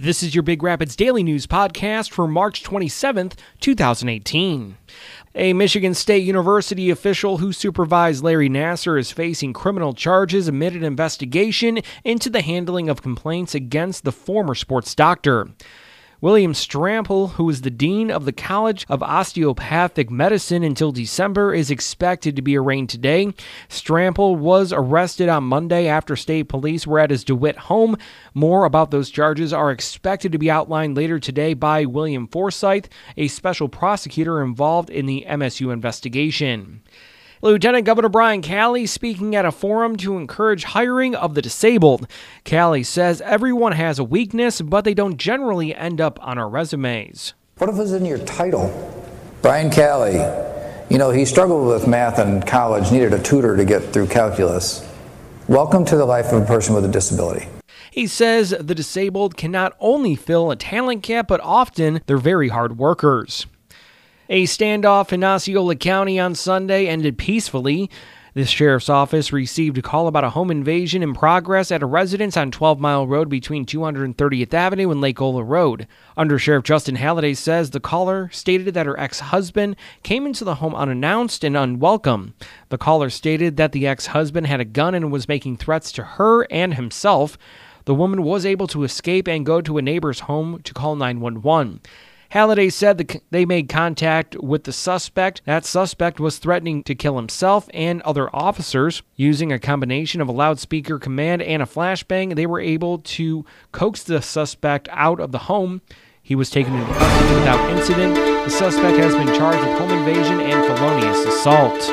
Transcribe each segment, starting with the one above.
This is your Big Rapids Daily News podcast for March 27th, 2018. A Michigan State University official who supervised Larry Nassar is facing criminal charges amid an investigation into the handling of complaints against the former sports doctor. William Strample, who is the dean of the College of Osteopathic Medicine until December, is expected to be arraigned today. Strample was arrested on Monday after state police were at his DeWitt home. More about those charges are expected to be outlined later today by William Forsythe, a special prosecutor involved in the MSU investigation. Lieutenant Governor Brian Calley speaking at a forum to encourage hiring of the disabled. Calley says everyone has a weakness, but they don't generally end up on our resumes. What if it was in your title? Brian Calley, he struggled with math in college, needed a tutor to get through calculus. Welcome to the life of a person with a disability. He says the disabled can not only fill a talent gap, but often they're very hard workers. A standoff in Osceola County on Sunday ended peacefully. The sheriff's office received a call about a home invasion in progress at a residence on 12 Mile Road between 230th Avenue and Lake Ola Road. Under Sheriff Justin Halliday says the caller stated that her ex-husband came into the home unannounced and unwelcome. The caller stated that the ex-husband had a gun and was making threats to her and himself. The woman was able to escape and go to a neighbor's home to call 911. Halliday said they made contact with the suspect. That suspect was threatening to kill himself and other officers. Using a combination of a loudspeaker command and a flashbang, they were able to coax the suspect out of the home. He was taken into custody without incident. The suspect has been charged with home invasion and felonious assault.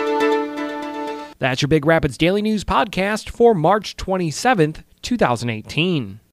That's your Big Rapids Daily News podcast for March 27th, 2018.